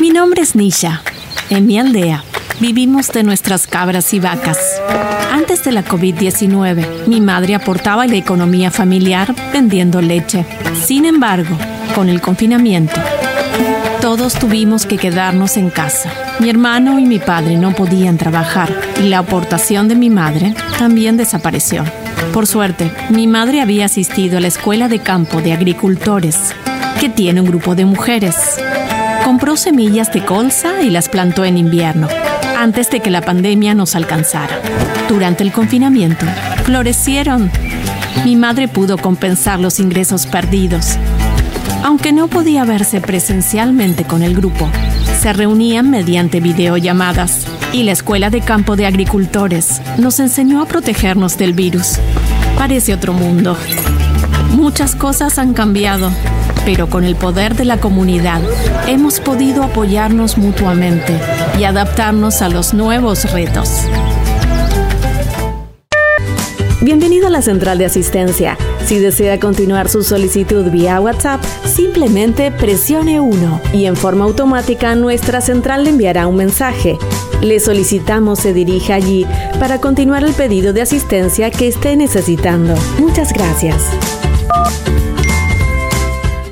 Mi nombre es Nisha. En mi aldea vivimos de nuestras cabras y vacas. Antes de la COVID-19, mi madre aportaba a la economía familiar vendiendo leche. Sin embargo, con el confinamiento, todos tuvimos que quedarnos en casa. Mi hermano y mi padre no podían trabajar y la aportación de mi madre también desapareció. Por suerte, mi madre había asistido a la escuela de campo de agricultores, que tiene un grupo de mujeres. Compró semillas de colza y las plantó en invierno, antes de que la pandemia nos alcanzara. Durante el confinamiento, florecieron. Mi madre pudo compensar los ingresos perdidos. Aunque no podía verse presencialmente con el grupo, se reunían mediante videollamadas y la Escuela de Campo de Agricultores nos enseñó a protegernos del virus. Parece otro mundo. Muchas cosas han cambiado, pero con el poder de la comunidad hemos podido apoyarnos mutuamente y adaptarnos a los nuevos retos. Bienvenido a la Central de Asistencia. Si desea continuar su solicitud vía WhatsApp, simplemente presione 1 y en forma automática nuestra central le enviará un mensaje. Le solicitamos se dirija allí para continuar el pedido de asistencia que esté necesitando. Muchas gracias.